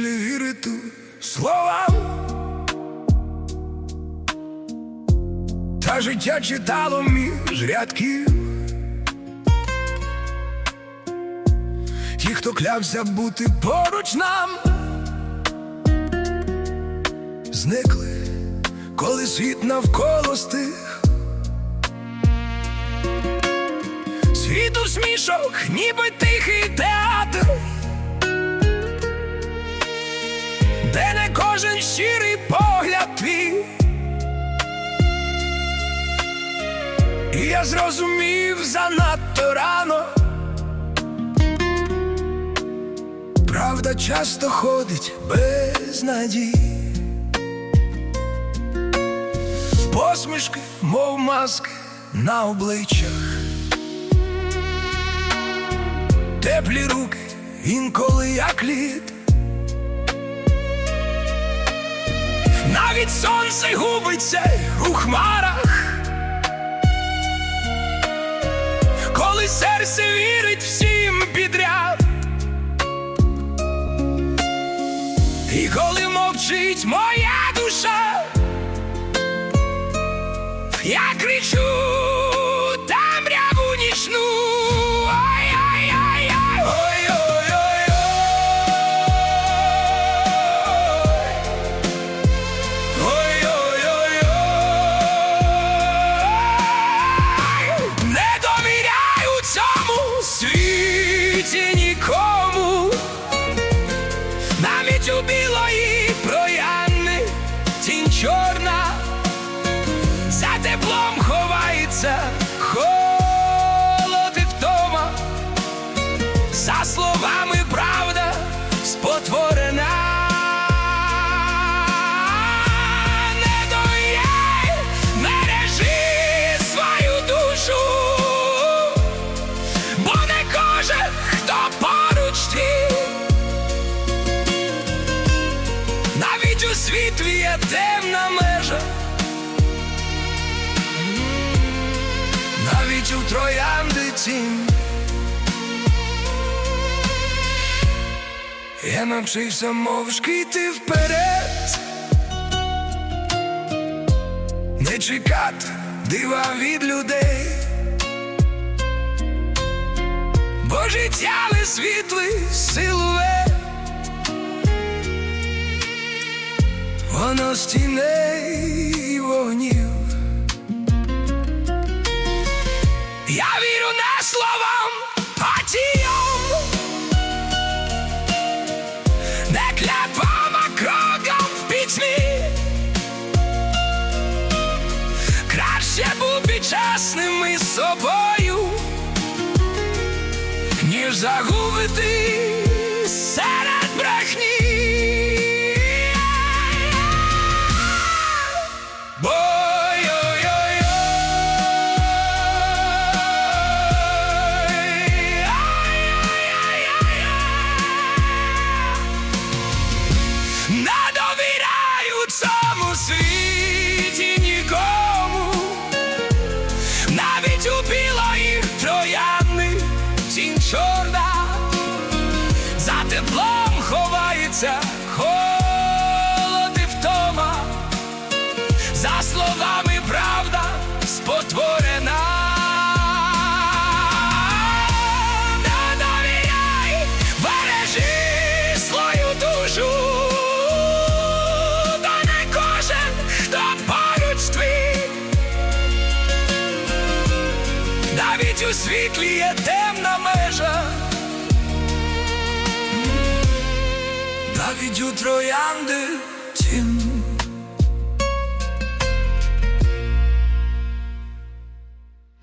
не вірити словам. Та життя читало між рядків. Ті, хто клявся бути поруч нам, зникли, коли світ навколо стих. Світ усмішок, ніби тихий театр, де не кожен щирий погляд твій. І я зрозумів занадто рано, правда часто ходить без надії. Посмішки, мов маски на обличчях, теплі руки, інколи як лід. Навіть сонце губиться у хмарах, коли серце вірить всім підряд. І коли мовчить моя душа, я кричу темряву нічну. Ой-ой-ой-ой, ой-ой-ой-ой, ой-ой-ой-ой. Не довіряй у цьому світі нікому, навіть у білої троянди тінь чорна. За теплом ховається холод і втома, за словами правда спотворена. Не довіряй, бережи свою душу, бо не кожен, хто поруч твій. Навіть у світлі є темна межа, навіть у троянди тінь. Я навчився мовчки йти вперед, не чекати дива від людей, бо життя не світлий силует, воно з тіней і вогнів. Я вірю не словам, а діям, не клятвам, а крокам в пітьмі. Краще бути чесним із собою, ніж загубити серед брехні. Не довіряю цьому світі нікому, навіть у білої троянди тінь чорна. За теплом ховається холод і втома, за словами правда спотворена. Не довіряй, бережи свою душу, навіть у світлі є темна межа, навіть у троянди тінь.